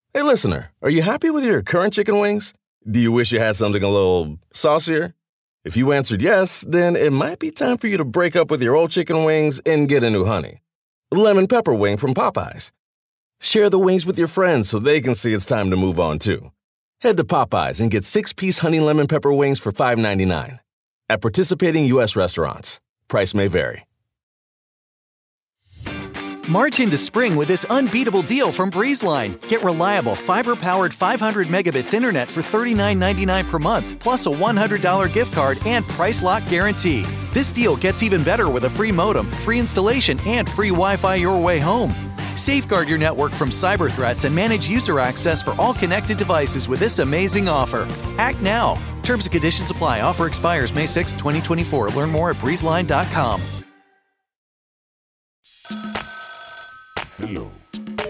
Hey, listener, are you happy with your current chicken wings? Do you wish you had something a little saucier? If you answered yes, then it might be time for you to break up with your old chicken wings and get a new honey. Lemon pepper wing from Popeyes. Share the wings with your friends so they can see it's time to move on too. Head to Popeyes and get 6-piece honey lemon pepper wings for $5.99. At participating U.S. restaurants. Price may vary. March into spring with this unbeatable deal from BreezeLine. Get reliable, fiber-powered 500 megabits internet for $39.99 per month, plus a $100 gift card and price lock guarantee. This deal gets even better with a free modem, free installation, and free Wi-Fi your way home. Safeguard your network from cyber threats and manage user access for all connected devices with this amazing offer. Act now. Terms and conditions apply. Offer expires May 6, 2024. Learn more at breezeline.com. Hello.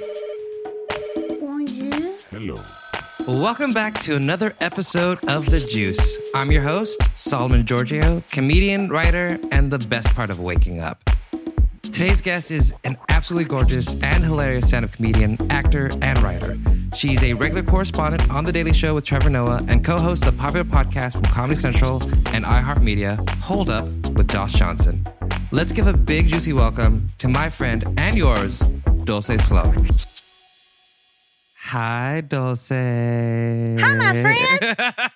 Bonjour. Hello. Welcome back to another episode of The Juice. I'm your host, Solomon Giorgio, comedian, writer, and the best part of waking up. Today's guest is an absolutely gorgeous and hilarious stand-up comedian, actor, and writer. She's a regular correspondent on The Daily Show with Trevor Noah and co-hosts the popular podcast from Comedy Central and iHeartMedia, Hold Up with Josh Johnson. Let's give a big, juicy welcome to my friend and yours, Dulce Sloan. Hi, Dulce. Hi, my friend.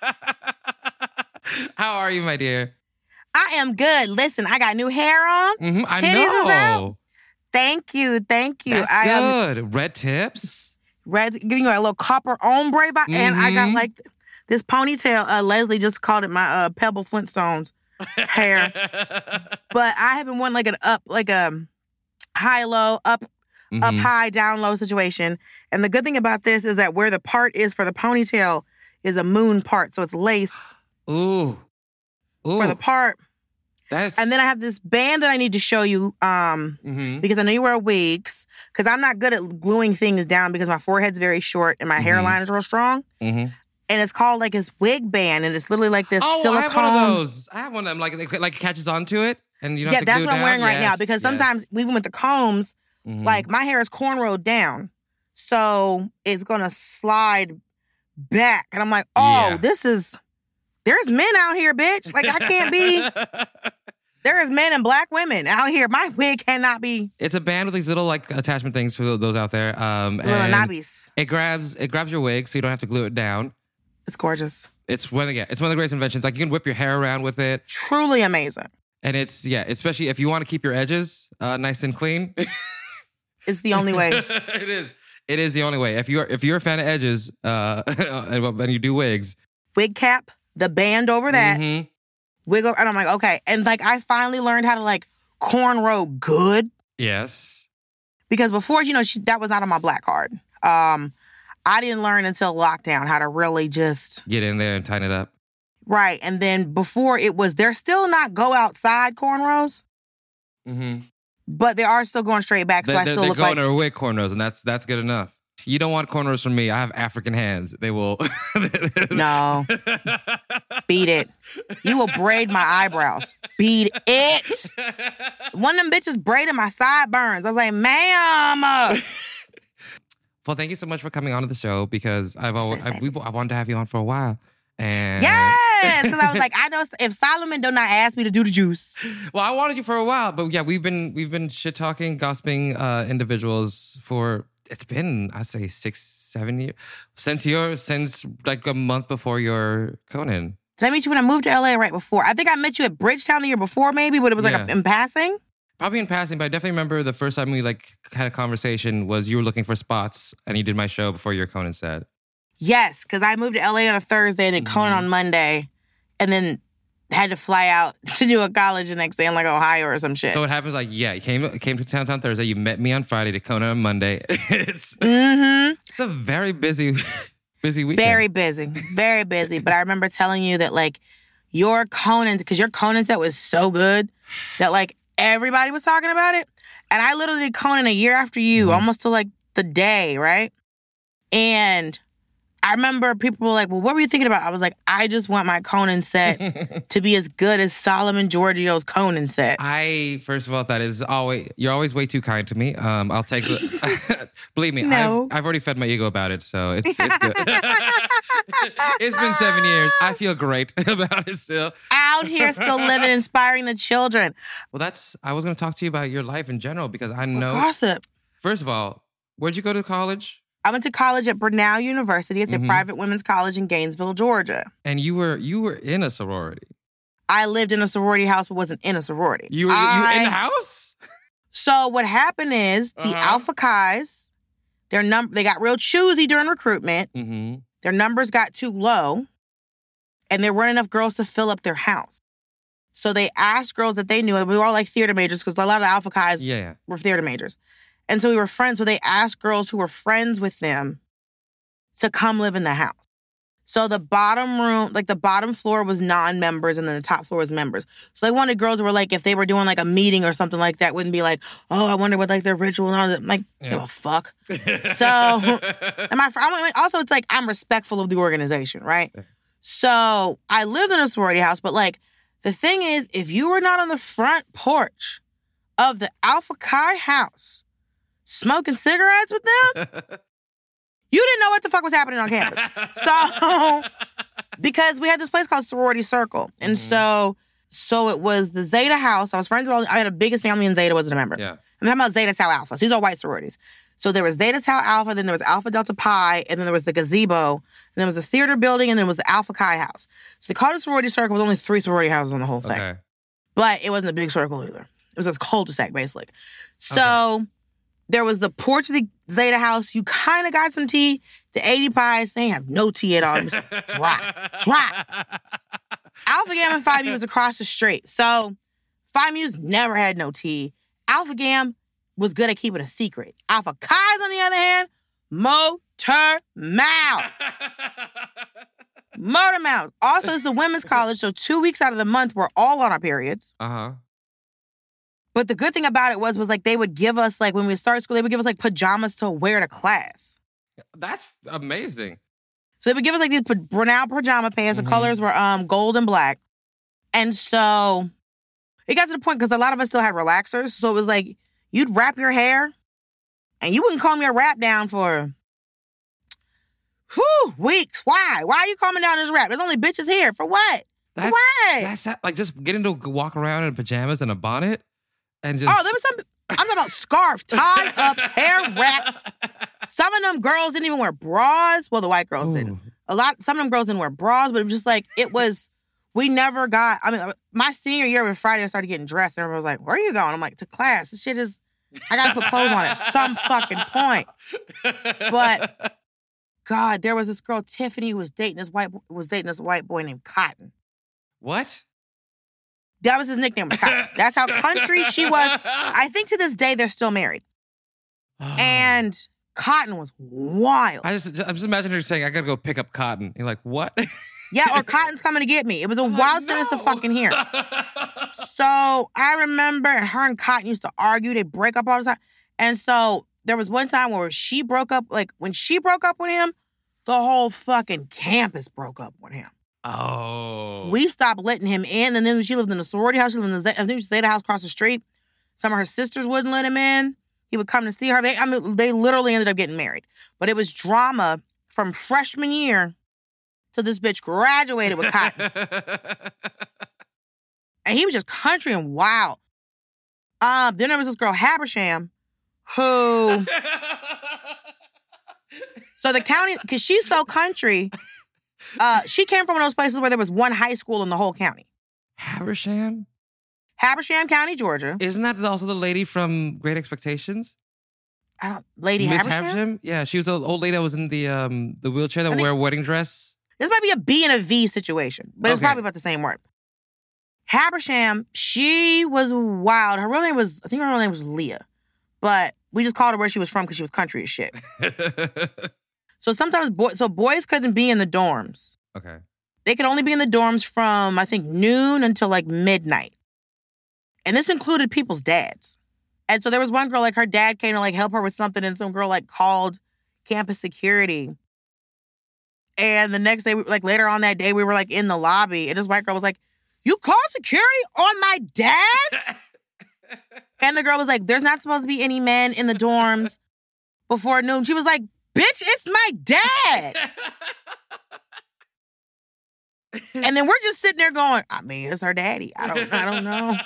How are you, my dear? I am good. Listen, I got new hair on. I Titties is out. know. Thank you. That's good. Red tips. Giving you a little copper ombre vibe. And I got like this ponytail. Leslie just called it my Pebble Flintstones hair. But I have been wanting like a high-low, up high, down low situation. And the good thing about this is that where the part is for the ponytail is a moon part. So it's lace. Ooh. For the part. And then I have this band that I need to show you because I know you wear wigs. Because I'm not good at gluing things down because my forehead's very short and my hairline is real strong. And it's called like this wig band, and it's literally like this silicone. I have one of those. I have one of them, like it catches onto it, and you don't have to glue that's what it I'm wearing down. right now. Because sometimes even with the combs, like my hair is cornrowed down, so it's gonna slide back, and I'm like, there's men out here, bitch. Like I can't be. There is men and black women out here. My wig cannot be. It's a band with these little like attachment things for those out there. Little knobbies. It grabs your wig, so you don't have to glue it down. It's gorgeous. It's one of the greatest inventions. Like you can whip your hair around with it. Truly amazing. And it's especially if you want to keep your edges nice and clean. It's the only way. It is. It is the only way. If you're a fan of edges and you do wigs, wig cap, the band over that. Wiggle, and I'm like, okay. And like, I finally learned how to like cornrow good. Yes. Because before, that was not on my black card. I didn't learn until lockdown how to really just get in there and tighten it up. Right. And then before they're still not go outside cornrows. But they are still going straight back. So I still look like. They're going to wig cornrows, and that's good enough. You don't want cornrows from me. I have African hands. They will. No. Beat it. You will braid my eyebrows. Beat it. One of them bitches braided my sideburns. I was like, ma'am. Well, thank you so much for coming on to the show because I wanted to have you on for a while. And yes, because I was like, I know if Solomon do not ask me to do the juice. Well, I wanted you for a while, but yeah, we've been shit talking, gossiping individuals for. It's been, I say, 6-7 years since like a month before your Conan. Did I meet you when I moved to LA right before? I think I met you at Bridgetown the year before, maybe, but it was like in passing. Probably in passing, but I definitely remember the first time we like had a conversation was you were looking for spots and you did my show before your Conan set. Yes, because I moved to LA on a Thursday and then Conan on Monday, and then had to fly out to do a college the next day in like Ohio or some shit. So what happens? Like, you came to town on Thursday. You met me on Friday to Conan on Monday. It's a very busy weekend. Very busy, very busy. But I remember telling you that like your Conan, because your Conan set was so good that like everybody was talking about it, and I literally did Conan a year after you, almost to like the day, right? And I remember people were like, well, what were you thinking about? I was like, I just want my Conan set to be as good as Solomon Giorgio's Conan set. First of all, you're always way too kind to me. I'll take believe me, No. I've already fed my ego about it, so it's good. It's been 7 years. I feel great about it still. Out here still living, inspiring the children. Well, I was going to talk to you about your life in general because I know. Gossip. First of all, where'd you go to college? I went to college at Brenau University. It's a private women's college in Gainesville, Georgia. And you were in a sorority. I lived in a sorority house but wasn't in a sorority. You were in the house? So what happened is the Alpha Chi's, they got real choosy during recruitment. Mm-hmm. Their numbers got too low, and there weren't enough girls to fill up their house. So they asked girls that they knew. We were all like theater majors because a lot of the Alpha Chi's were theater majors. And so we were friends. So they asked girls who were friends with them to come live in the house. So the bottom room, like the bottom floor was non-members and then the top floor was members. So they wanted girls who were like, if they were doing like a meeting or something like that, wouldn't be like, oh, I wonder what like their ritual and all that. I'm like, give a fuck. So, also it's like, I'm respectful of the organization, right? So I lived in a sorority house, but like, the thing is, if you were not on the front porch of the Alpha Chi house, smoking cigarettes with them, you didn't know what the fuck was happening on campus. So, because we had this place called Sorority Circle. And so it was the Zeta house. I was friends with I had the biggest family in Zeta, wasn't a member. Yeah. I'm talking about Zeta Tau Alpha. So these are white sororities. So there was Zeta Tau Alpha, then there was Alpha Delta Pi, and then there was the gazebo, and then there was the theater building, and then there was the Alpha Chi house. So they called it Sorority Circle with only 3 sorority houses on the whole thing. Okay. But it wasn't a big circle either. It was a cul-de-sac, basically. So there was the porch of the Zeta house. You kind of got some tea. The 80 Pi's, they ain't have no tea at all. It was dry. Alpha Gamma and Phi Mu was across the street. So Phi Mu's never had no tea. Alpha Gamma was good at keeping a secret. Alpha Chi's, on the other hand, motor mouth. Motor mouth. Also, it's a women's college, so 2 weeks out of the month, we're all on our periods. But the good thing about it was like they would give us, like when we started school, they would give us like pajamas to wear to class. That's amazing. So they would give us like these Brenau pajama pants. The colors were gold and black. And so it got to the point, because a lot of us still had relaxers. So it was like, you'd wrap your hair, and you wouldn't comb your wrap down for weeks. Why? Why are you combing down this wrap? There's only bitches here. For what? That's like just getting to walk around in pajamas and a bonnet and just... Oh, there was some... I'm talking about scarf, tied up, hair wrapped. Some of them girls didn't even wear bras. Well, the white girls didn't. Some of them girls didn't wear bras, but it was just like, it was... We never got... I mean, my senior year, when Friday I started getting dressed, and everyone was like, where are you going? I'm like, to class. This shit is... I gotta put clothes on at some fucking point. But... God, there was this girl, Tiffany, who was dating this white boy named Cotton. What? That was his nickname, was Cotton. That's how country she was. I think to this day they're still married. And Cotton was wild. I'm just imagining her saying, I gotta go pick up Cotton. You're like, what? Yeah, or Cotton's coming to get me. It was a wild sentence to fucking hear. So I remember her and Cotton used to argue. They'd break up all the time. And so there was one time where she broke up, like when she broke up with him, the whole fucking campus broke up with him. Oh. We stopped letting him in, and then she lived in the sorority house. She lived in the I think she stayed at a house across the street. Some of her sisters wouldn't let him in. He would come to see her. They literally ended up getting married. But it was drama from freshman year till this bitch graduated with Cotton. And he was just country and wild. Then there was this girl, Habersham, who... So the county, because she's so country, she came from one of those places where there was one high school in the whole county. Habersham? Habersham County, Georgia. Isn't that also the lady from Great Expectations? Lady Miss Habersham? Yeah, she was the old lady that was in the wheelchair that wore a wedding dress. This might be a B and a V situation, but it's probably about the same word. Habersham, she was wild. I think her real name was Leah. But we just called her where she was from because she was country as shit. So sometimes boys couldn't be in the dorms. Okay. They could only be in the dorms from, I think, noon until like midnight. And this included people's dads. And so there was one girl, like her dad came to like help her with something, and some girl like called campus security. And the next day, like later on that day, we were like in the lobby, and this white girl was like, "You called security on my dad?" And the girl was like, "There's not supposed to be any men in the dorms before noon." She was like, "Bitch, it's my dad." And then we're just sitting there going, I mean, it's her daddy. I don't know.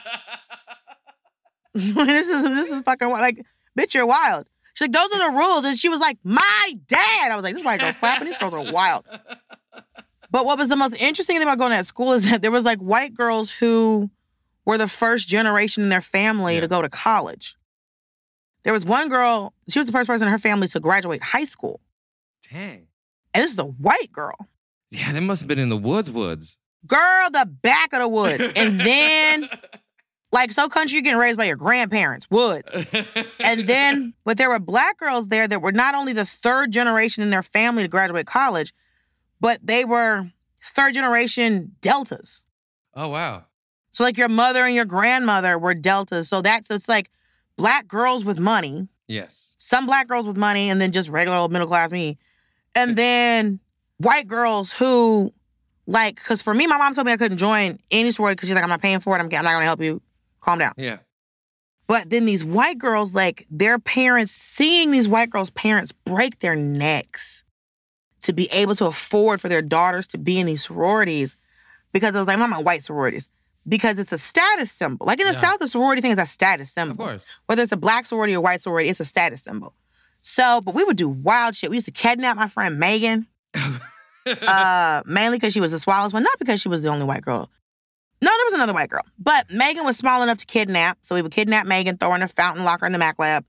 This is fucking wild. Like, bitch, you're wild. She's like, those are the rules. And she was like, my dad. I was like, this white girl's clapping. These girls are wild. But what was the most interesting thing about going to that school is that there was like white girls who were the first generation in their family to go to college. There was one girl, she was the first person in her family to graduate high school. Dang. And this is a white girl. Yeah, they must have been in the woods. Girl, the back of the woods. And then, like, so country, you're getting raised by your grandparents, woods. And then, but there were black girls there that were not only the third generation in their family to graduate college, but they were third generation Deltas. Oh, wow. So, like, your mother and your grandmother were Deltas. So it's like black girls with money. Yes. Some black girls with money, and then just regular old middle class me. And then white girls who, like, because for me, my mom told me I couldn't join any sorority because she's like, I'm not paying for it. I'm not going to help you. Calm down. Yeah. But then these white girls, like, their parents, seeing these white girls' parents break their necks to be able to afford for their daughters to be in these sororities, because it was like, I'm not white sororities, because it's a status symbol. Like in the South, the sorority thing is a status symbol. Of course. Whether it's a black sorority or white sorority, it's a status symbol. So, but we would do wild shit. We used to kidnap my friend Megan, mainly because she was the smallest one, not because she was the only white girl. No, there was another white girl. But Megan was small enough to kidnap, so we would kidnap Megan, throw her in a fountain, lock her in the Mac lab.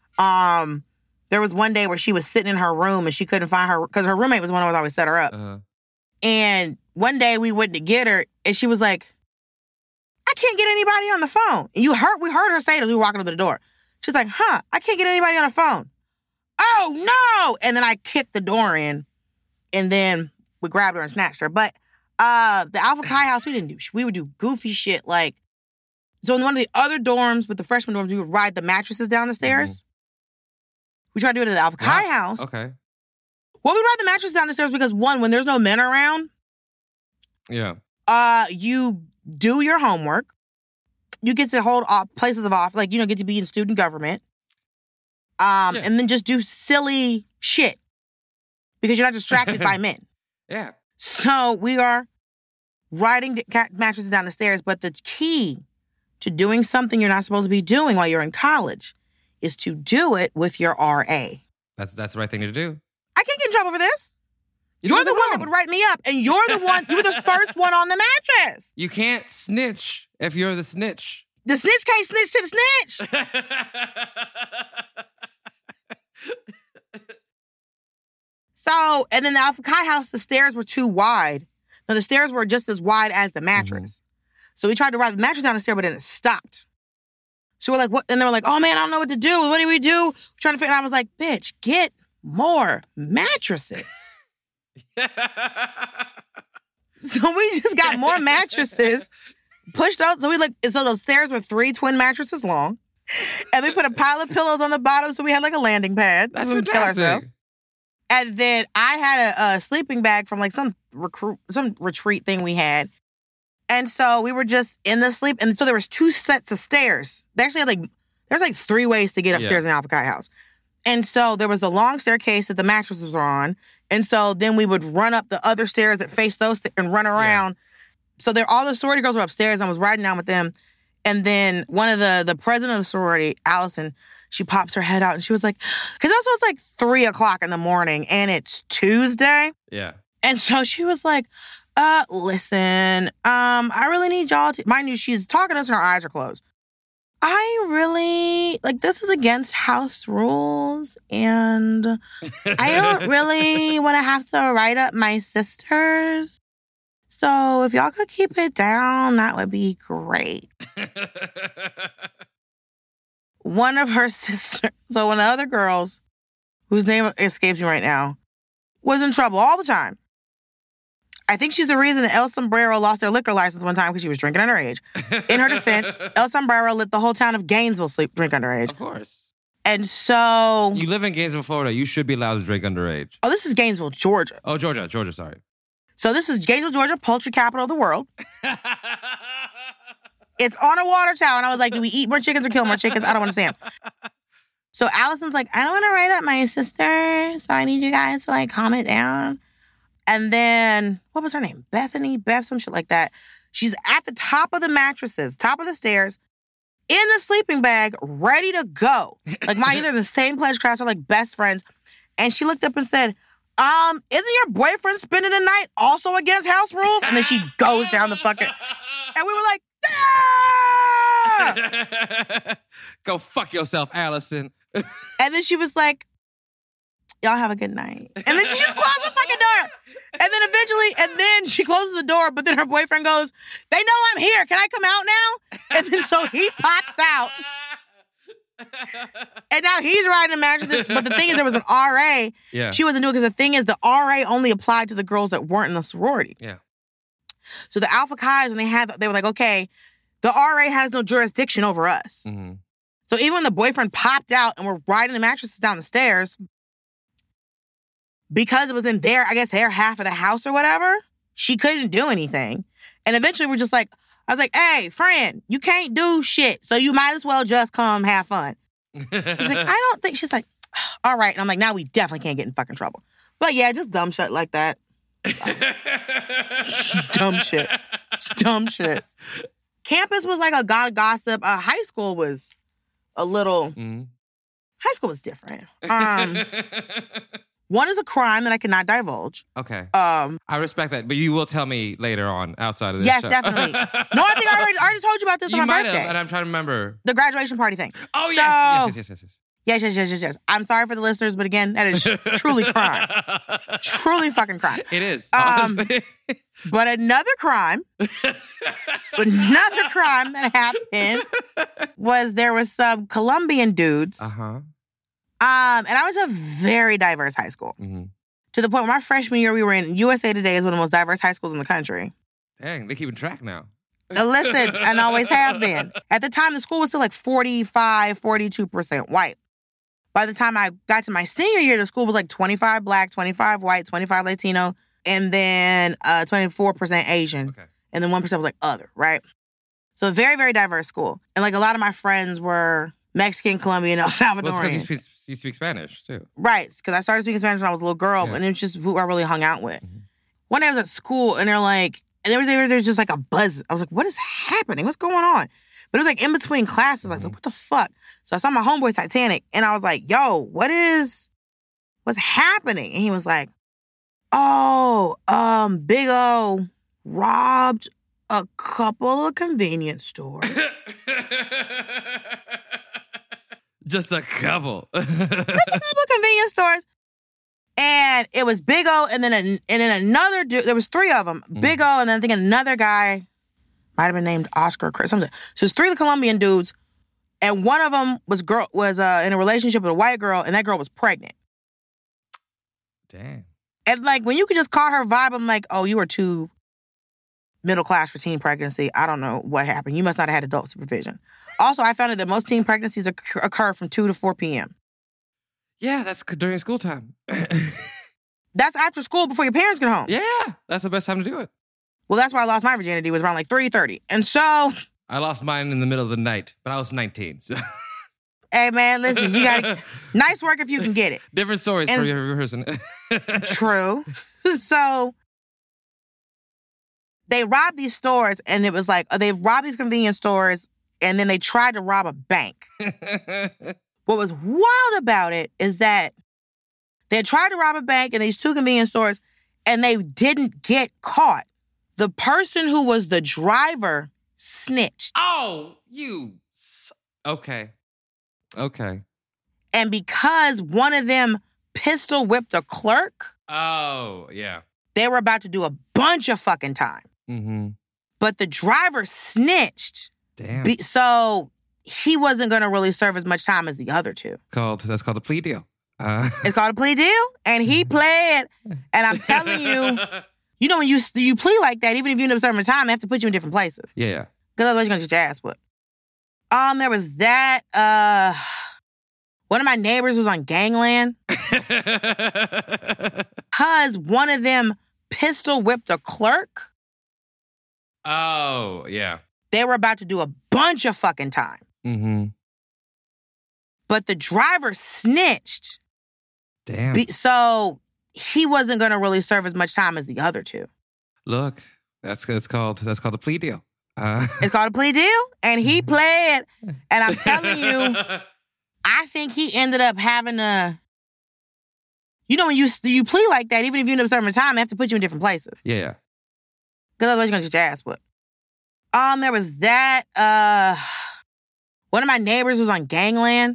There was one day where she was sitting in her room and she couldn't find her, because her roommate was the one who would always set her up. Uh-huh. And one day we went to get her, and she was like, I can't get anybody on the phone. And we heard her say it as we were walking to the door. She's like, I can't get anybody on the phone. Oh, no! And then I kicked the door in, and then we grabbed her and snatched her. But the Alpha Chi house, we would do goofy shit. Like, so in one of the other dorms, with the freshman dorms, we would ride the mattresses down the stairs. Mm-hmm. We tried to do it at the Alpha Chi house. Okay. Well, we ride the mattresses down the stairs because, one, when there's no men around, you do your homework. You get to hold places of office, like, get to be in student government. And then just do silly shit because you're not distracted by men. Yeah. So we are riding mattresses down the stairs, but the key to doing something you're not supposed to be doing while you're in college is to do it with your RA. That's the right thing to do. I can't get in trouble for this. You're the one that would write me up, and you were the first one on the mattress. You can't snitch if you're the snitch. The snitch can't snitch to the snitch. So, and then the Alpha Chi house, the stairs were too wide. Now, the stairs were just as wide as the mattress. Mm-hmm. So we tried to ride the mattress down the stair, but then it stopped. So we're like, what? And they were like, oh, man, I don't know what to do. What do we do? We're trying to figure it out. I was like, bitch, get more mattresses. So we just got more mattresses, pushed out. So those stairs were 3 twin mattresses long. And we put a pile of pillows on the bottom, so we had like a landing pad. That's so we kill ourselves. And then I had a sleeping bag from like some retreat thing we had. And so we were just in the sleep. And so there was 2 sets of stairs. They actually had there's 3 ways to get upstairs in Alpha Chi house. And so there was a long staircase that the mattresses were on. And so then we would run up the other stairs that faced those and run around. Yeah. So all the sorority girls were upstairs. And I was riding down with them. And then one of the president of the sorority, Allison, she pops her head out and she was like, because also it's like 3:00 in the morning and it's Tuesday. Yeah. And so she was like, listen, I really need y'all to, mind you, she's talking to us and her eyes are closed. I really, this is against house rules and I don't really want to have to write up my sisters. So if y'all could keep it down, that would be great. One of her sisters, so one of the other girls, whose name escapes me right now, was in trouble all the time. I think she's the reason that El Sombrero lost their liquor license one time because she was drinking underage. In her defense, El Sombrero let the whole town of Gainesville drink underage. Of course. And so... You live in Gainesville, Florida. You should be allowed to drink underage. Oh, this is Gainesville, Georgia. Oh, Georgia, sorry. So this is Gainesville, Georgia, poultry capital of the world. It's on a water tower. And I was like, do we eat more chickens or kill more chickens? I don't want to say them. So Allison's like, I don't want to write up my sister, so I need you guys to, like, calm it down. And then, what was her name? Beth, some shit like that. She's at the top of the mattresses, top of the stairs, in the sleeping bag, ready to go. Like, either in the same pledge class or, like, best friends. And she looked up and said, isn't your boyfriend spending the night also against house rules? And then she goes down the fucking... And we were like, ah! Go fuck yourself, Allison. And then she was like, y'all have a good night. And then she just closed the fucking door. And then she closes the door, but then her boyfriend goes, they know I'm here. Can I come out now? And then so he pops out. And now he's riding the mattresses. But the thing is, there was an RA. Yeah. She wasn't doing it because the thing is, the RA only applied to the girls that weren't in the sorority. Yeah. So the Alpha Chi's, when they were like, okay, the RA has no jurisdiction over us. Mm-hmm. So even when the boyfriend popped out and we're riding the mattresses down the stairs, because it was in their half of the house or whatever, she couldn't do anything. And eventually we're just like, I was like, hey, friend, you can't do shit, so you might as well just come have fun. He's like, I don't think. She's like, all right. And I'm like, now we definitely can't get in fucking trouble. But yeah, just dumb shit like that. Dumb shit. Just dumb shit. Campus was like a gossip. High school was a little... Mm-hmm. High school was different. One is a crime that I cannot divulge. Okay. I respect that, but you will tell me later on outside of this show. Yes, definitely. No, I think I already told you about this on my birthday. Have, and I'm trying to remember. The graduation party thing. Oh, so, yes. I'm sorry for the listeners, but again, that is truly crime. Truly fucking crime. It is, honestly. But another crime that happened was there was some Colombian dudes. Uh-huh. And I went to a very diverse high school. Mm-hmm. To the point where my freshman year, we were in USA Today is one of the most diverse high schools in the country. Dang, they're keeping track now. Listen, and always have been. At the time, the school was still like 42% white. By the time I got to my senior year, the school was like 25 black, 25 white, 25 Latino, and then 24% Asian. Okay. And then 1% was like other, right? So a very, very diverse school. And like a lot of my friends were Mexican, Colombian, El Salvadorian. Well, it's because you speak Spanish, too. Right, because I started speaking Spanish when I was a little girl, and it's just who I really hung out with. Mm-hmm. One day I was at school, and they're like, and there was just like a buzz. I was like, what is happening? What's going on? But it was like in between classes, like, what the fuck? So I saw my homeboy Titanic, and I was like, yo, what's happening? And he was like, Big O robbed a couple of convenience stores. Just a couple. Just a couple of convenience stores. And it was Big O, and then another dude. There was three of them. Big O, and then I think another guy might have been named Oscar or Chris, something. So there's three of the Colombian dudes, and one of them was in a relationship with a white girl, and that girl was pregnant. Damn. And like when you could just call her vibe, I'm like, oh, you were too middle class for teen pregnancy. I don't know what happened. You must not have had adult supervision. Also, I found out that most teen pregnancies occur from 2 to 4 p.m. Yeah, that's during school time. That's after school before your parents get home. Yeah, that's the best time to do it. Well, that's where I lost my virginity, was around like 3:30. And so... I lost mine in the middle of the night, but I was 19, so... Hey, man, listen, you got nice work if you can get it. Different stories for your person. True. So... They robbed these stores, and it was like, they robbed these convenience stores, and then they tried to rob a bank. What was wild about it is that they tried to rob a bank in these two convenience stores, and they didn't get caught. The person who was the driver snitched. Oh, okay. And because one of them pistol whipped a clerk. Oh, yeah. They were about to do a bunch of fucking time. Mm-hmm. But the driver snitched. Damn. So he wasn't going to really serve as much time as the other two. That's called a plea deal. It's called a plea deal, and he pled. And I'm telling you, you know when you plea like that, even if you end up serving time, they have to put you in different places. Yeah. Because otherwise you're going to get your ass whipped. There was that. One of my neighbors was on gangland because one of them pistol whipped a clerk. Oh, yeah. They were about to do a bunch of fucking time. Mm-hmm. But the driver snitched. Damn. So he wasn't going to really serve as much time as the other two. Look, that's called a plea deal. It's called a plea deal, and he pled. And I'm telling you, I think he ended up having a... You know, when you plea like that, even if you end up serving time, they have to put you in different places. Yeah. Because otherwise you're going to get your ass whipped. There was that. One of my neighbors was on gangland.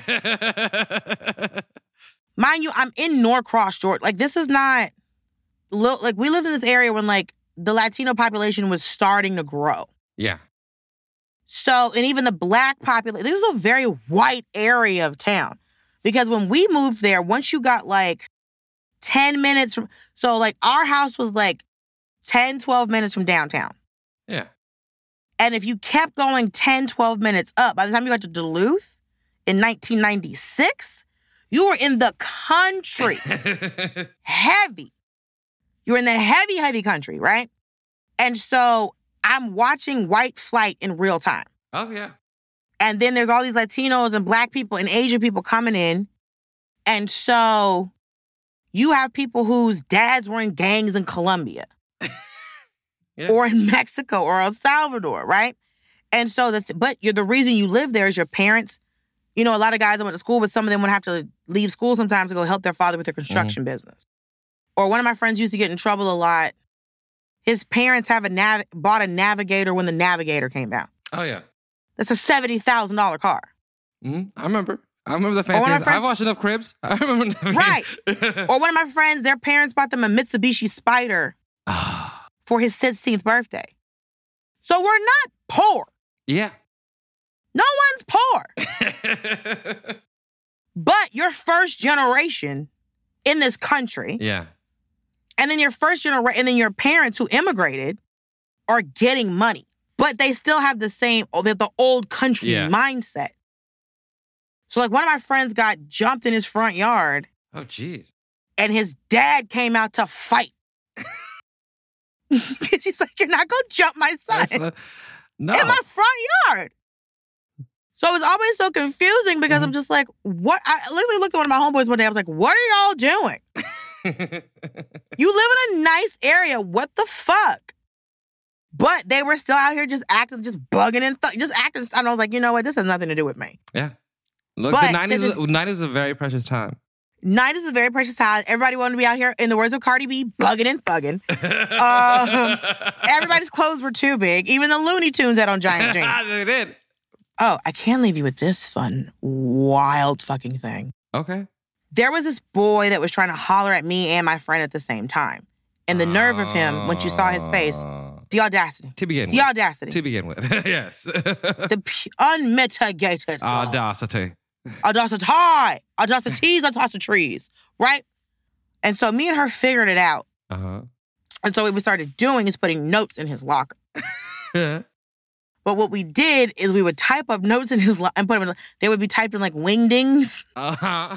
Mind you, I'm in Norcross, Georgia. Like, this is not... Like, we lived in this area when, like, the Latino population was starting to grow. Yeah. So, and even the black population... This was a very white area of town. Because when we moved there, once you got, like, 10 minutes from... So, like, our house was, like, 10, 12 minutes from downtown. Yeah. And if you kept going 10, 12 minutes up, by the time you got to Duluth in 1996, you were in the country. Heavy. You were in the heavy, heavy country, right? And so I'm watching White Flight in real time. Oh, yeah. And then there's all these Latinos and black people and Asian people coming in. And so you have people whose dads were in gangs in Colombia. Yeah. Or in Mexico or El Salvador, right? And so, the reason you live there is your parents. You know, a lot of guys that went to school, but some of them would have to leave school sometimes to go help their father with their construction business. Or one of my friends used to get in trouble a lot. His parents bought a Navigator when the Navigator came out. Oh, yeah. That's a $70,000 car. Mm-hmm. I remember the fancy. I've watched enough Cribs. I remember Navigator. Right. Or one of my friends, their parents bought them a Mitsubishi Spider. For his 16th birthday. So we're not poor. Yeah. No one's poor. But your first generation in this country. Yeah. And then and then your parents who immigrated are getting money. But they still have the old country mindset. So like one of my friends got jumped in his front yard. Oh, jeez. And his dad came out to fight. He's like, you're not going to jump my son in my front yard. So it was always so confusing because I'm just like, what? I literally looked at one of my homeboys one day. I was like, what are y'all doing? You live in a nice area. What the fuck? But they were still out here just acting, just bugging and just acting. And I was like, you know what? This has nothing to do with me. Yeah. Look, the 90s is a very precious time. 90s was a very precious time. Everybody wanted to be out here, in the words of Cardi B, bugging and thugging. Everybody's clothes were too big. Even the Looney Tunes had on giant jeans. They did. Oh, I can't leave you with this fun, wild fucking thing. Okay. There was this boy that was trying to holler at me and my friend at the same time. And the nerve of him, when you saw his face, the audacity. To begin with. The audacity. To begin with, yes. The unmitigated. Audacity. Audacities, trees, right? And so me and her figured it out. Uh-huh. And so what we started doing is putting notes in his locker. But what we did is we would type up notes in his locker and put them in, they would be typed in like wingdings. Uh-huh.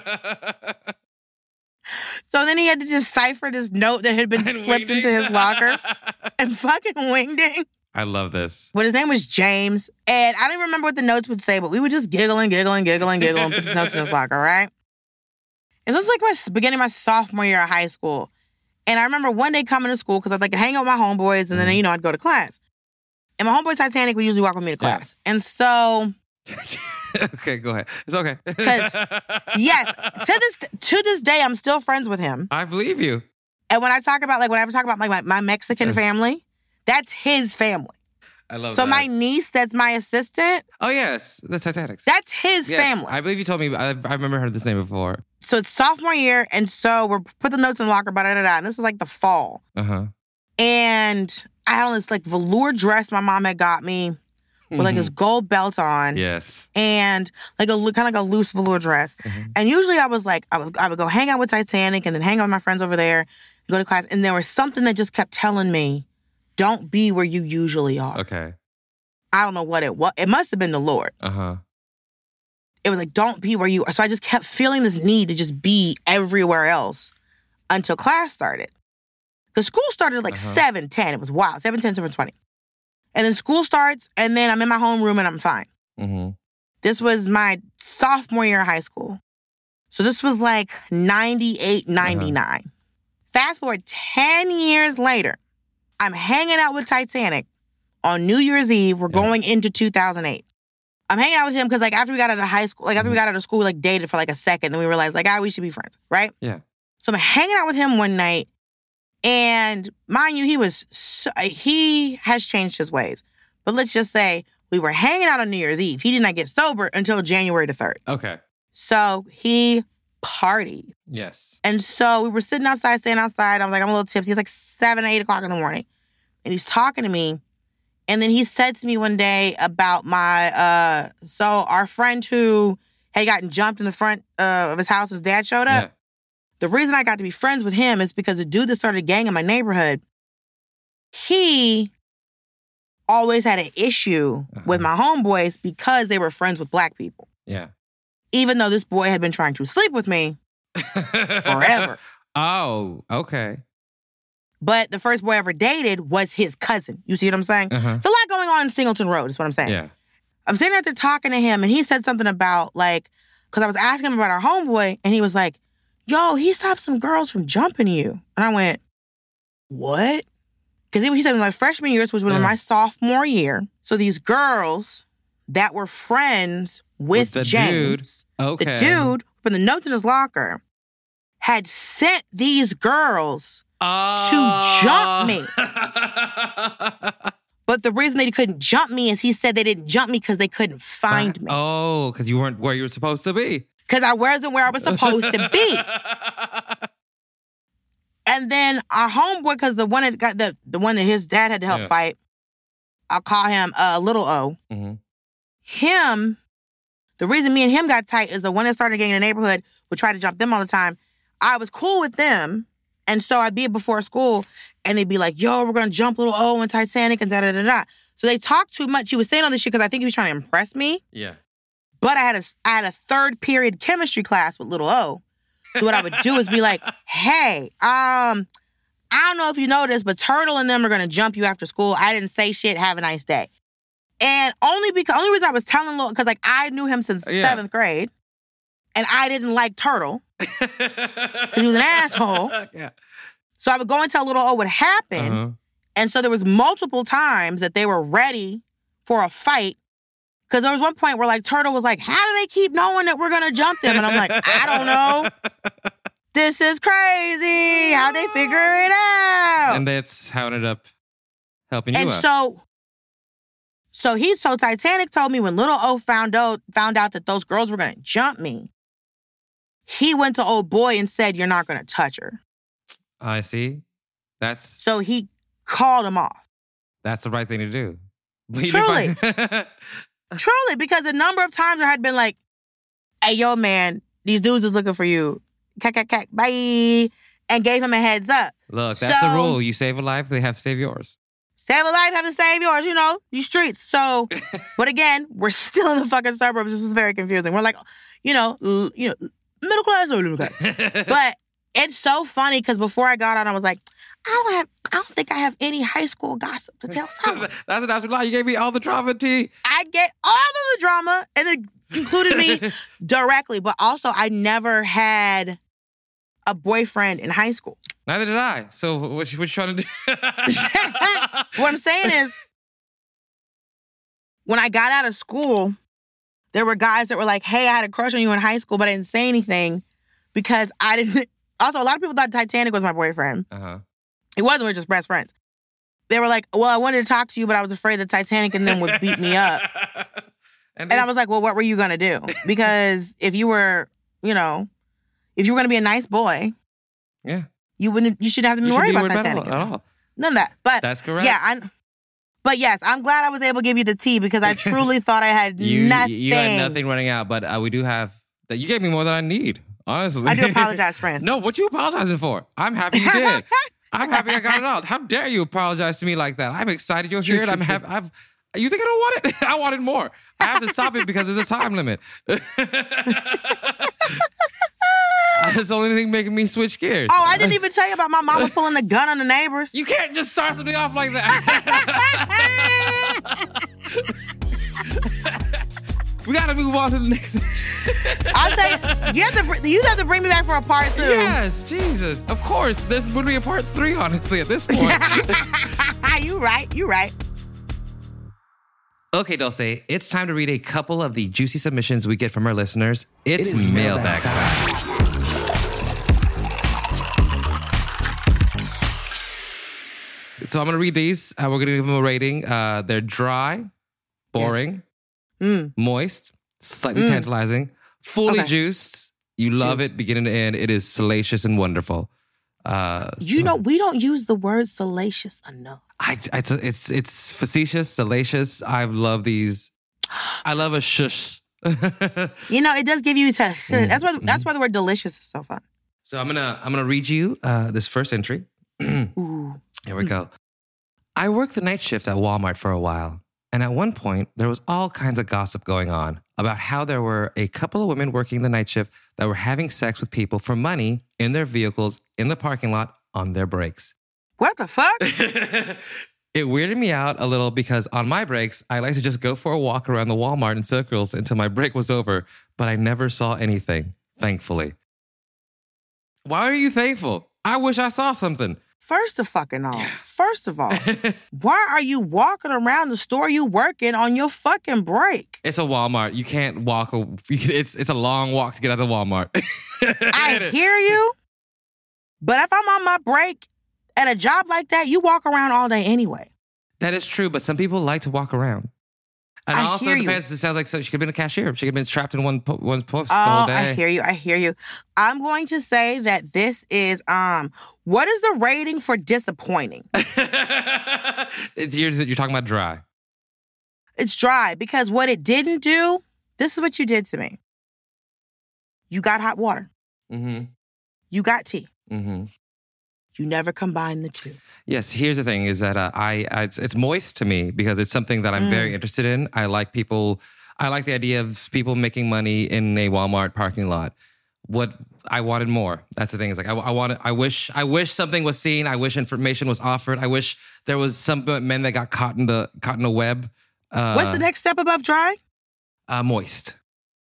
So then he had to decipher this note that had been slipped into his locker and fucking wingding. I love this. But his name was James. And I don't remember what the notes would say, but we would just giggle and put these notes in his locker, right? And this was like beginning my sophomore year of high school. And I remember one day coming to school because I'd like to hang out with my homeboys and then, you know, I'd go to class. And my homeboy Titanic would usually walk with me to class. Yeah. And so... Okay, go ahead. It's okay. Because, yes, to this day, I'm still friends with him. I believe you. And when I talk about, whenever I talk about my Mexican family, that's his family. I love that. So my niece niece that's my assistant. Oh, yes. The Titanics. That's his family. I believe you told me. I remember heard this name before. So it's sophomore year, and so we're put the notes in the locker, and this is like the fall. Uh-huh. And I had on this like velour dress my mom had got me with like this gold belt on. Yes. And like kind of like a loose velour dress. Mm-hmm. And usually I would go hang out with Titanic and then hang out with my friends over there, go to class. And there was something that just kept telling me, don't be where you usually are. Okay. I don't know what it was. It must have been the Lord. Uh-huh. it was like, don't be where you are. So I just kept feeling this need to just be everywhere else until class started. Because school started at like 7:10. It was wild. 7:10, 7:20. And then school starts, and then I'm in my homeroom and I'm fine. Mm-hmm. This was my sophomore year of high school. So this was like 98, 99. Fast forward 10 years later, I'm hanging out with Titanic on New Year's Eve. We're going into 2008. I'm hanging out with him because, like, after we got out of high school, like, after we got out of school, we, like, dated for, like, a second. Then we realized, like, we should be friends, right? Yeah. So I'm hanging out with him one night, and mind you, he has changed his ways. But let's just say we were hanging out on New Year's Eve. He did not get sober until January the 3rd. Okay. So he partied. Yes. And so we were sitting outside, staying outside. I'm like, I'm a little tipsy. It's like 7 or 8 o'clock in the morning. And he's talking to me. And then he said to me one day about our friend who had gotten jumped in the front of his house, his dad showed up. Yeah. The reason I got to be friends with him is because the dude that started a gang in my neighborhood, he always had an issue with my homeboys because they were friends with black people. Yeah. Even though this boy had been trying to sleep with me forever. Oh, okay. But the first boy I ever dated was his cousin. You see what I'm saying? There's a lot going on in Singleton Road is what I'm saying. Yeah. I'm sitting there talking to him, and he said something about, like, because I was asking him about our homeboy, and he was like, yo, he stopped some girls from jumping you. And I went, what? Because he said in my freshman year, which was my sophomore year. So these girls that were friends with James, the dude, from the notes in his locker, had sent these girls to jump me. But the reason they couldn't jump me is he said they didn't jump me because they couldn't find me. Oh, because you weren't where you were supposed to be. Because I wasn't where I was supposed to be. And then our homeboy, because the one that his dad had to help fight, I'll call him Little O. Mm-hmm. Him, the reason me and him got tight is the one that started getting in the neighborhood would try to jump them all the time. I was cool with them. And so I'd be before school, and they'd be like, yo, we're going to jump Little O and Titanic and da-da-da-da. So they talked too much. He was saying all this shit because I think he was trying to impress me. Yeah. But I had a third period chemistry class with Little O. So what I would do is be like, hey, I don't know if you know this, but Turtle and them are going to jump you after school. I didn't say shit. Have a nice day. And only reason I was telling Little, because, like, I knew him since 7th grade, and I didn't like Turtle. Because he was an asshole. Yeah. So I would go and tell Little O what happened. And so there was multiple times that they were ready for a fight. Because there was one point where, like, Turtle was like, how do they keep knowing that we're going to jump them? And I'm like, I don't know. This is crazy. How they figure it out? And that's how it ended up helping you out. And so Titanic told me when Little O found out that those girls were going to jump me, he went to old boy and said, you're not going to touch her. I see. So he called him off. That's the right thing to do. Truly. Truly, because the number of times there had been like, hey, yo, man, these dudes is looking for you. Bye. And gave him a heads up. Look, that's the rule. You save a life, they have to save yours. Save a life, have to save yours, these streets. So, but again, we're still in the fucking suburbs. This is very confusing. We're like, middle class or middle class. But it's so funny because before I got on, I was like, I don't think I have any high school gossip to tell someone. That's an absolute lie. You gave me all the drama tea. I get all of the drama, and it included me directly. But also, I never had a boyfriend in high school. Neither did I. So what you trying to do? What I'm saying is, when I got out of school, there were guys that were like, hey, I had a crush on you in high school, but I didn't say anything because I didn't. Also, a lot of people thought Titanic was my boyfriend. It wasn't. We were just best friends. They were like, well, I wanted to talk to you, but I was afraid that Titanic and them would beat me up. And I was like, well, what were you going to do? Because if you were, if you were going to be a nice boy, you shouldn't have to be worried about Titanic at all. None of that. But that's correct. Yeah, but yes, I'm glad I was able to give you the tea because I truly thought I had nothing. You had nothing running out, but we do have that. You gave me more than I need, honestly. I do apologize, friend. No, what you apologizing for? I'm happy you did. I'm happy I got it out. How dare you apologize to me like that? I'm excited you're here. You think I don't want it? I wanted more. I have to stop it because there's a time limit. That's the only thing making me switch gears. Oh, I didn't even tell you about my mama pulling a gun on the neighbors. You can't just start something off like that. We gotta move on to the next section. I'll say you have to bring me back for a part 2. Yes, Jesus. Of course. There's would be a part 3, honestly, at this point. You right. Okay, Dulce, it's time to read a couple of the juicy submissions we get from our listeners. It's mailbag time. So I'm going to read these. We're going to give them a rating. They're dry, boring, moist, slightly tantalizing, fully juiced. You love it beginning to end. It is salacious and wonderful. We don't use the word salacious enough. It's facetious, salacious. I love these. I love a shush. It does give you that's why the word delicious is so fun. So I'm gonna read you this first entry. Ooh. Here we go. I worked the night shift at Walmart for a while, and at one point there was all kinds of gossip going on about how there were a couple of women working the night shift that were having sex with people for money in their vehicles in the parking lot on their breaks. What the fuck? It weirded me out a little because on my breaks, I like to just go for a walk around the Walmart in circles until my break was over, but I never saw anything, thankfully. Why are you thankful? I wish I saw something. First of all, why are you walking around the store you work in on your fucking break? It's a Walmart. You can't walk. It's a long walk to get out of the Walmart. I hear you, but if I'm on my break at a job like that, you walk around all day anyway. That is true, but some people like to walk around. And I also, hear it you. depends. It sounds like she could have been a cashier. She could have been trapped in one post the whole day. I hear you. I'm going to say that this is, what is the rating for disappointing? You're talking about dry. It's dry because what it didn't do, this is what you did to me. You got hot water. Mm-hmm. You got tea. Mm-hmm. You never combine the two. Yes, here's the thing is that it's moist to me because it's something that I'm very interested in. I like the idea of people making money in a Walmart parking lot. What I wanted more. That's the thing. Is like I wish something was seen. I wish information was offered. I wish there was some men that got caught in a web. What's the next step above dry? Moist.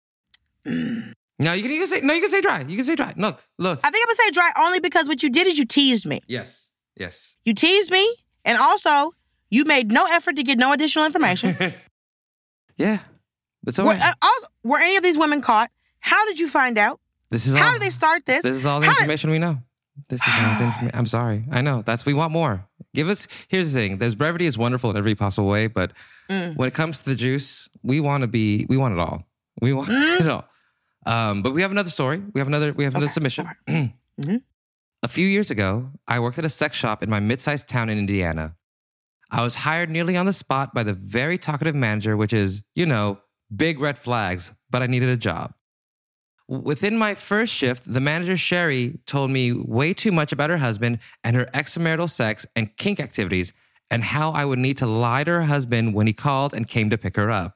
No, you can say dry. You can say dry. Look. I think I'm gonna say dry only because what you did is you teased me. Yes. You teased me, and also you made no effort to get no additional information. Yeah, that's all right. Were any of these women caught? How did you find out? How did they start this? This is all the information we know. This is all the information. I'm sorry. I know. We want more. Here's the thing. There's brevity is wonderful in every possible way, but when it comes to the juice, we want it all. We want it all. But we have another story. We have another submission. Mm-hmm. A few years ago, I worked at a sex shop in my mid-sized town in Indiana. I was hired nearly on the spot by the very talkative manager, which is, big red flags, but I needed a job. Within my first shift, the manager, Sherry, told me way too much about her husband and her extramarital sex and kink activities and how I would need to lie to her husband when he called and came to pick her up.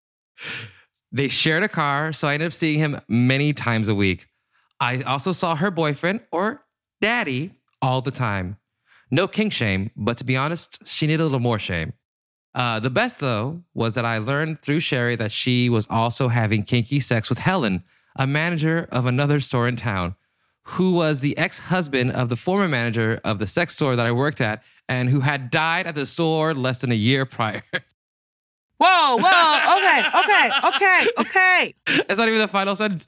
They shared a car, so I ended up seeing him many times a week. I also saw her boyfriend, or daddy, all the time. No kink shame, but to be honest, she needed a little more shame. The best, though, was that I learned through Sherry that she was also having kinky sex with Helen, a manager of another store in town, who was the ex-husband of the former manager of the sex store that I worked at and who had died at the store less than a year prior. Whoa, okay. It's not even the final sentence.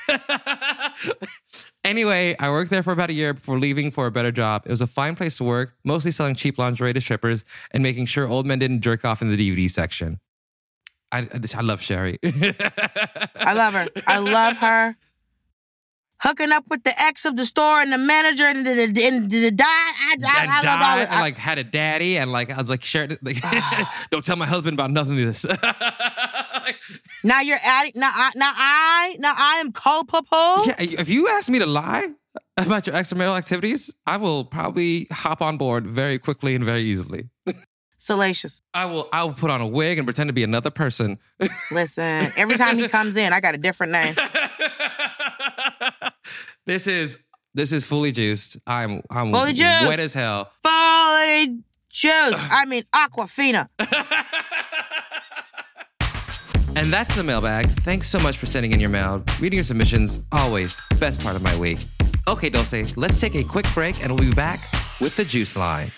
Anyway, I worked there for about a year before leaving for a better job. It was a fine place to work, mostly selling cheap lingerie to strippers and making sure old men didn't jerk off in the DVD section. I love Sherry. I love her. Hooking up with the ex of the store and the manager and the dad. I love all of it. I had a daddy and I was like, share it. Like, don't tell my husband about nothing of this. Now you're adding. Now I am culpable. Yeah, if you ask me to lie about your extramarital activities, I will probably hop on board very quickly and very easily. Salacious. I will put on a wig and pretend to be another person. Listen, every time he comes in, I got a different name. This is fully juiced. I'm Fully juiced. wet as hell. Fully juiced. I mean, Aquafina. And that's the mailbag. Thanks so much for sending in your mail. Reading your submissions, always best part of my week. Okay, Dulce, let's take a quick break and we'll be back with the Juice Line.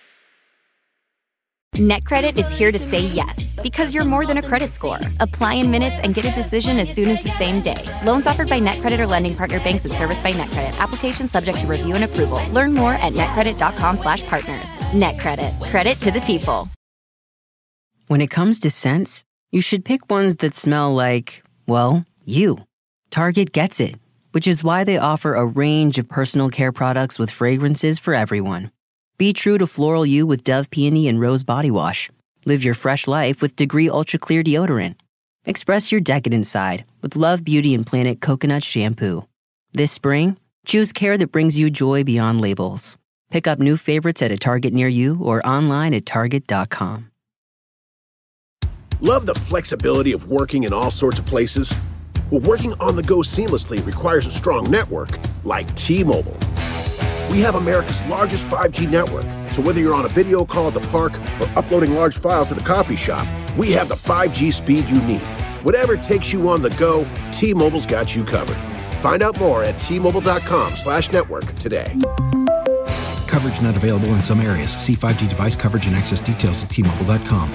NetCredit is here to say yes, because you're more than a credit score. Apply in minutes and get a decision as soon as the same day. Loans offered by NetCredit or lending partner banks and serviced by NetCredit. Application subject to review and approval. Learn more at netcredit.com/partners. NetCredit. Credit to the people. When it comes to scents, you should pick ones that smell like, well, you. Target gets it, which is why they offer a range of personal care products with fragrances for everyone. Be true to floral you with Dove Peony and Rose Body Wash. Live your fresh life with Degree Ultra Clear Deodorant. Express your decadent side with Love Beauty and Planet Coconut Shampoo. This spring, choose care that brings you joy beyond labels. Pick up new favorites at a Target near you or online at Target.com. Love the flexibility of working in all sorts of places? Well, working on the go seamlessly requires a strong network like T-Mobile. We have America's largest 5G network, so whether you're on a video call at the park or uploading large files at the coffee shop, we have the 5G speed you need. Whatever takes you on the go, T-Mobile's got you covered. Find out more at T-Mobile.com/network today. Coverage not available in some areas. See 5G device coverage and access details at T-Mobile.com.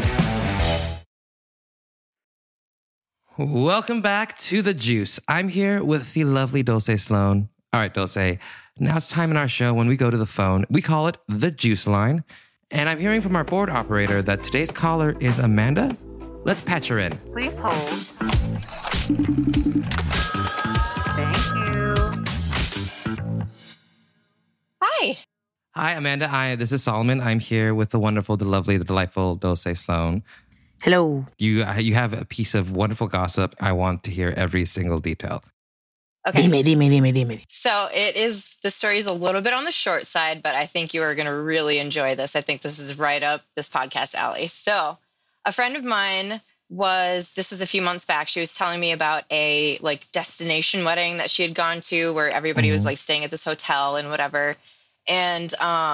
Welcome back to The Juice. I'm here with the lovely Dulce Sloan. All right, Dulce, now it's time in our show when we go to the phone. We call it the Juice Line. And I'm hearing from our board operator that today's caller is Amanda. Let's patch her in. Please hold. Thank you. Hi. Hi, Amanda. This is Solomon. I'm here with the wonderful, the lovely, the delightful Dulce Sloan. Hello. You have a piece of wonderful gossip. I want to hear every single detail. Okay. Dime. So the story is a little bit on the short side, but I think you are going to really enjoy this. I think this is right up this podcast alley. So a friend of mine this was a few months back. She was telling me about a destination wedding that she had gone to where everybody was staying at this hotel and whatever. And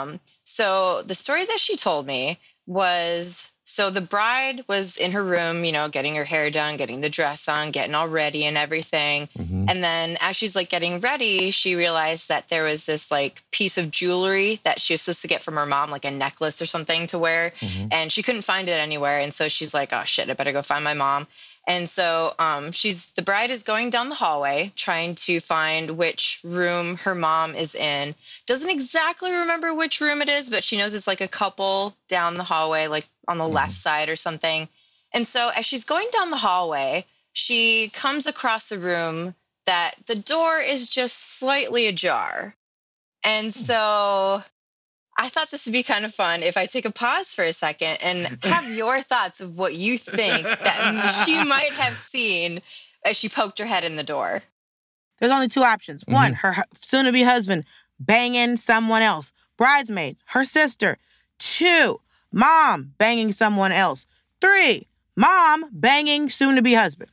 so the story that she told me was, so the bride was in her room, getting her hair done, getting the dress on, getting all ready and everything. Mm-hmm. And then as she's getting ready, she realized that there was this piece of jewelry that she was supposed to get from her mom, like a necklace or something to wear. Mm-hmm. And she couldn't find it anywhere. And so she's like, oh shit, I better go find my mom. And so the bride is going down the hallway trying to find which room her mom is in. Doesn't exactly remember which room it is, but she knows it's a couple down the hallway, on the left side or something. And so as she's going down the hallway, she comes across a room that the door is just slightly ajar. And so I thought this would be kind of fun if I take a pause for a second and have your thoughts of what you think that she might have seen as she poked her head in the door. There's only two options. Mm-hmm. One, her soon-to-be husband banging someone else. Bridesmaid, her sister. 2, mom banging someone else. 3, mom banging soon-to-be husband.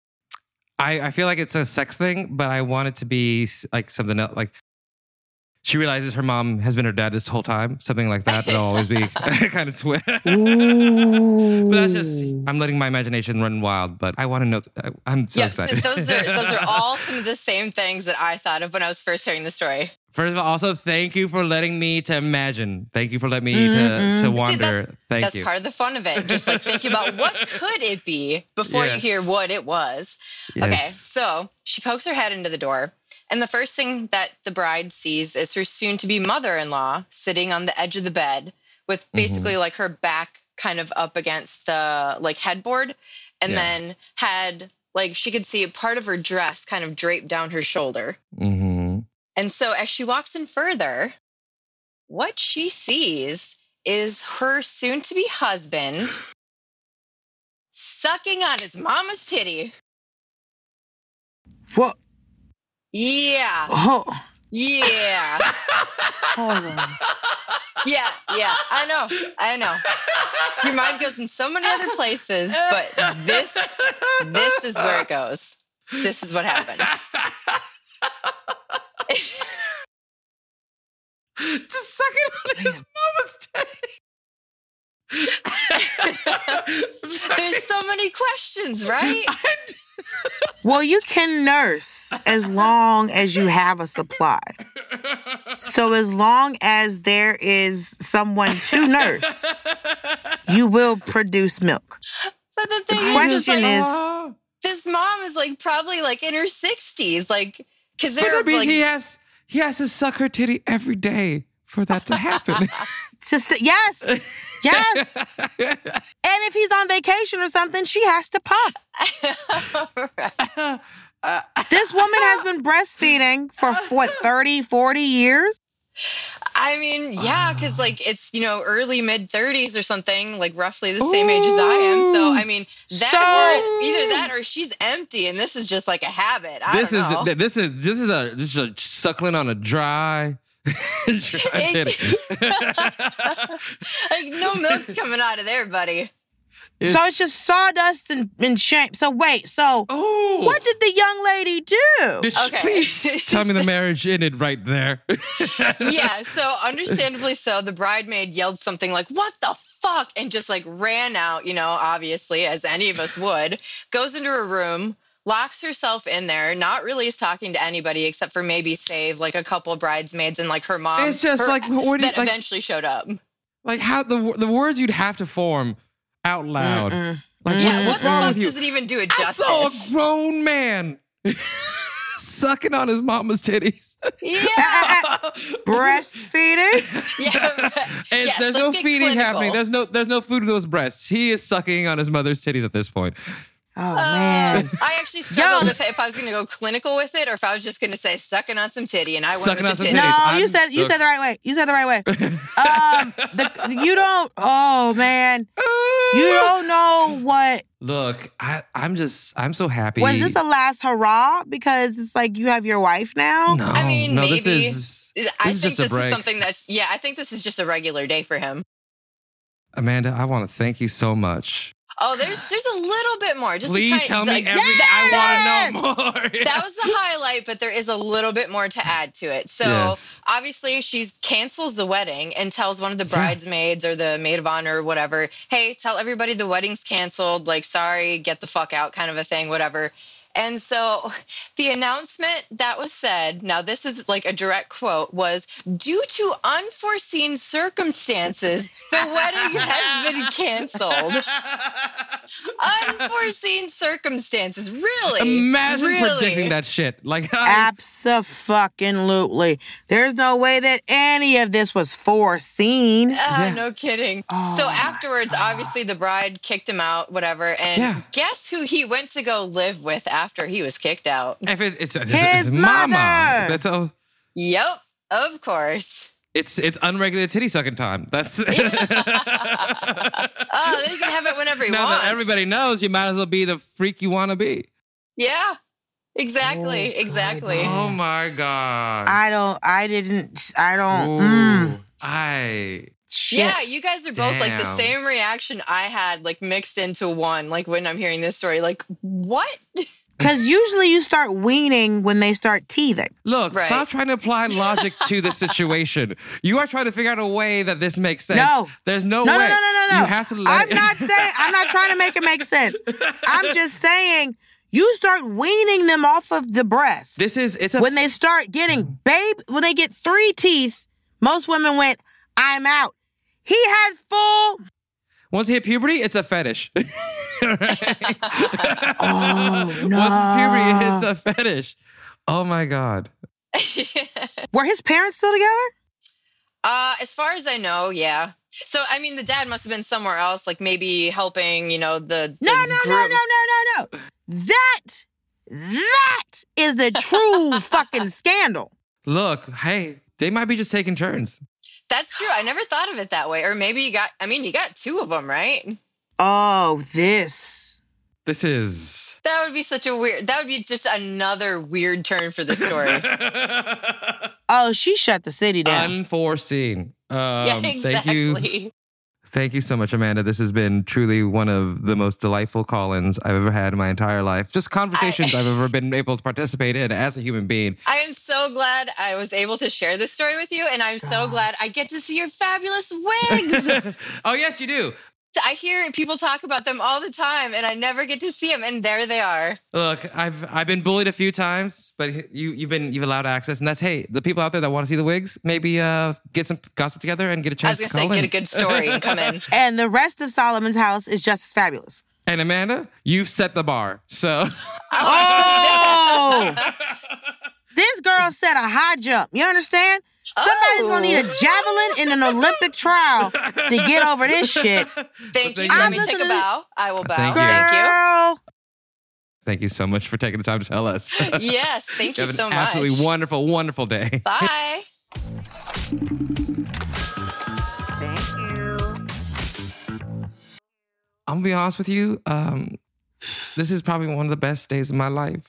I feel like it's a sex thing, but I want it to be something else, she realizes her mom has been her dad this whole time. Something like that. It'll always be kind of twist. But that's just, I'm letting my imagination run wild. But I want to know. I'm so excited. So those are all some of the same things that I thought of when I was first hearing the story. First of all, also, thank you for letting me to imagine. Thank you for letting me to wander. See, that's part of the fun of it. Just thinking about what could it be before you hear what it was. Yes. Okay, so she pokes her head into the door. And the first thing that the bride sees is her soon-to-be mother-in-law sitting on the edge of the bed with basically her back kind of up against the headboard. And then had she could see a part of her dress kind of draped down her shoulder. Mm-hmm. And so as she walks in further, what she sees is her soon-to-be husband sucking on his mama's titty. What? Yeah. Oh. Yeah. Hold on. Yeah. I know. Your mind goes in so many other places, but this is where it goes. This is what happened. Just sucking on his mama's titty. There's so many questions, right? Well, you can nurse as long as you have a supply. So as long as there is someone to nurse, you will produce milk. But the thing The question is, this mom is like probably like in her 60s, like because But they're that means like he has to suck her titty every day for that to happen. yes. And if he's on vacation or something, she has to pump. This woman has been breastfeeding for, 30, 40 years? I mean, yeah, because like it's, early mid 30s or something, like roughly the same age as I am. So I mean, either that or she's empty, and this is just like a habit. This is a suckling on a dry. Like no milk's coming out of there, buddy. So it's just sawdust and shame. So wait, what did the young lady do? Please tell me the marriage ended right there. Yeah, so understandably so, the bridemaid yelled something like, "What the fuck?" and just like ran out, obviously, as any of us would, goes into her room, locks herself in there, not really talking to anybody except for maybe save like a couple of bridesmaids and like her mom. It's just like, what do you, like, eventually showed up. Like how the words you'd have to form out loud. Like, Yeah, what's what the wrong fuck with you? does it even do it I justice? saw a grown man sucking on his mama's titties. Yeah. Breastfeeding? Yeah. And Yes, there's let's no get feeding clinical. happening. There's no food in those breasts. He is sucking on his mother's titties at this point. Oh, man. I actually struggled with if I was going to go clinical with it or if I was just going to say sucking on some titty, and I went Sucking with on the some titty. titties. No, you said the right way. You said the right way. You don't, oh, man. You don't know what. Look, I'm so happy. Was this a last hurrah? Because it's like you have your wife now? No, I mean, no, maybe. This is I just think a this break. is something that's, I think this is just a regular day for him. Amanda, I want to thank you so much. Oh, there's a little bit more. Just Please a tiny, tell me like, everything. I want to know more. That was the highlight, but there is a little bit more to add to it. So Yes. obviously she cancels the wedding and tells one of the bridesmaids or the maid of honor or whatever, hey, tell everybody the wedding's canceled. Like, sorry, get the fuck out kind of a thing, whatever. And so the announcement that was said, now this is like a direct quote, was, due to unforeseen circumstances, the wedding has been canceled. Unforeseen circumstances. Really? Imagine predicting that shit. Like, Abso-fucking-lutely. There's no way that any of this was foreseen. No kidding. Oh, so afterwards, obviously the bride kicked him out, whatever. And guess who he went to go live with after he was kicked out? If it's His mama. mother. That's all. Yep, of course. It's unregulated titty sucking time. That's Oh, then he can have it whenever he now wants. that everybody knows, you might as well be the freak you want to be. Yeah, exactly, exactly. Oh my god. I don't. Shit. Yeah, you guys are both like the Damn. same reaction I had, like mixed into one. Like when I'm hearing this story, like what? Because usually you start weaning when they start teething. Look, Right. stop trying to apply logic to the situation. You are trying to figure out a way that this makes sense. No. There's no No. way. You have to let I'm not trying to make it make sense. I'm just saying you start weaning them off of the breast. When they start getting when they get 3 teeth, most women went, I'm out. He had full. Once he hit puberty, it's a fetish. Oh, no. Once it's puberty, it's a fetish. Oh my God. Were his parents still together? As far as I know, yeah. So I mean, the dad must have been somewhere else, like maybe helping, the group. No. That is the true fucking scandal. Look, hey, they might be just taking turns. That's true. I never thought of it that way. Or maybe you got 2 of them, right? Oh, this is. That would be that would be just another weird turn for the story. Oh, she shut the city down. Unforeseen. Yeah, exactly. Thank you Thank you so much, Amanda. This has been truly one of the most delightful call-ins I've ever had in my entire life. Just conversations I've ever been able to participate in as a human being. I am so glad I was able to share this story with you, and I'm so glad I get to see your fabulous wigs. Oh, yes, you do. I hear people talk about them all the time, and I never get to see them, and there they are. Look, I've been bullied a few times, but you've allowed access, and that's, hey, the people out there that want to see the wigs, maybe get some gossip together and get a chance to call in. I was going to say, get a good story and come in. And the rest of Solomon's house is just as fabulous. And Amanda, you've set the bar, so. Oh! This girl set a high jump. You understand? Somebody's going to need a javelin in an Olympic trial to get over this shit. Thank you. Let me take a bow. I will bow. Thank you. Girl. Thank you so much for taking the time to tell us. Yes, thank you so much. Absolutely wonderful, wonderful day. Bye. Thank you. I'm going to be honest with you. This is probably one of the best days of my life.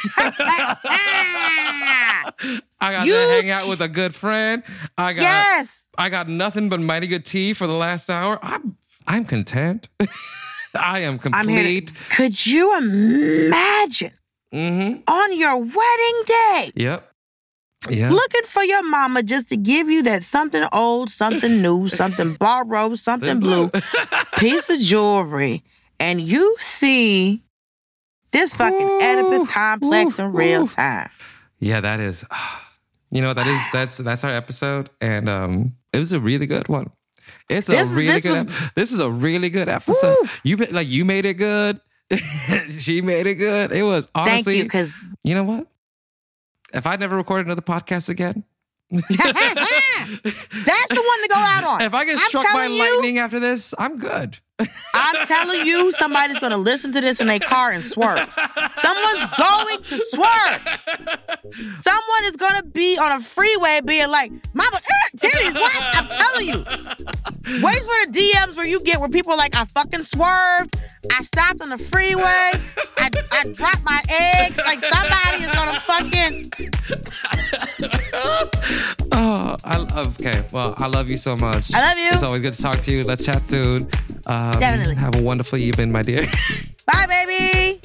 I got to hang out with a good friend. I got nothing but mighty good tea for the last hour. I'm content. I am complete. Could you imagine on your wedding day? Yep. Yeah. Looking for your mama just to give you that something old, something new, something borrowed, something blue piece of jewelry, and you see this fucking Oedipus complex in real time. Yeah, that is. You know, that's our episode, and it was a really good one. This is a really good episode. Woo. You made it good. She made it good. It was honestly. Thank you, because you know what? If I never recorded another podcast again. That's the one to go out on. If I get struck by lightning after this, I'm good. I'm telling you, somebody's going to listen to this in their car and swerve. Someone's going to swerve. Someone is going to be on a freeway being like, Mama, titties, what? I'm telling you. Wait for the DMs where people are like, I fucking swerved. I stopped on the freeway. I dropped my eggs. Like, somebody is going to fucking... Okay. Well, I love you so much. I love you. It's always good to talk to you. Let's chat soon. Definitely. Have a wonderful evening, my dear. Bye, baby.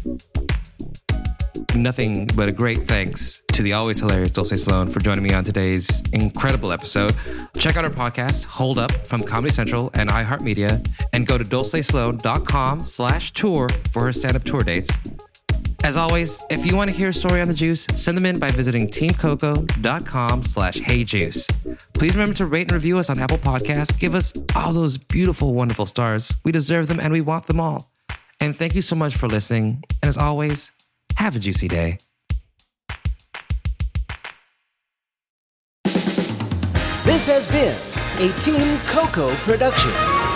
Nothing but a great thanks to the always hilarious Dulce Sloan for joining me on today's incredible episode. Check out our podcast, Hold Up, from Comedy Central and iHeartMedia, and go to dulcesloan.com/tour for her stand-up tour dates. As always, if you want to hear a story on the Juice, send them in by visiting teamcoco.com/heyjuice. Please remember to rate and review us on Apple Podcasts. Give us all those beautiful, wonderful stars. We deserve them and we want them all. And thank you so much for listening. And as always, have a juicy day. This has been a Team Coco production.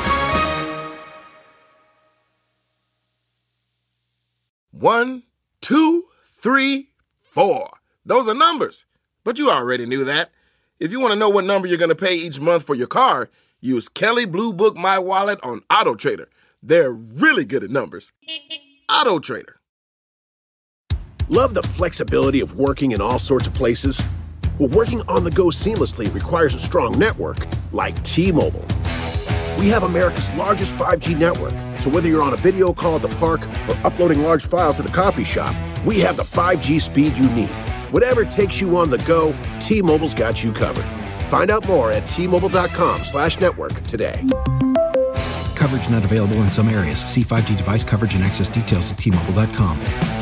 One, 2, 3, 4. Those are numbers. But you already knew that. If you want to know what number you're going to pay each month for your car, use Kelley Blue Book My Wallet on AutoTrader. They're really good at numbers. AutoTrader. Love the flexibility of working in all sorts of places? Well, working on the go seamlessly requires a strong network like T-Mobile. We have America's largest 5G network, so whether you're on a video call at the park or uploading large files at the coffee shop, we have the 5G speed you need. Whatever takes you on the go, T-Mobile's got you covered. Find out more at T-Mobile.com/network today. Coverage not available in some areas. See 5G device coverage and access details at T-Mobile.com.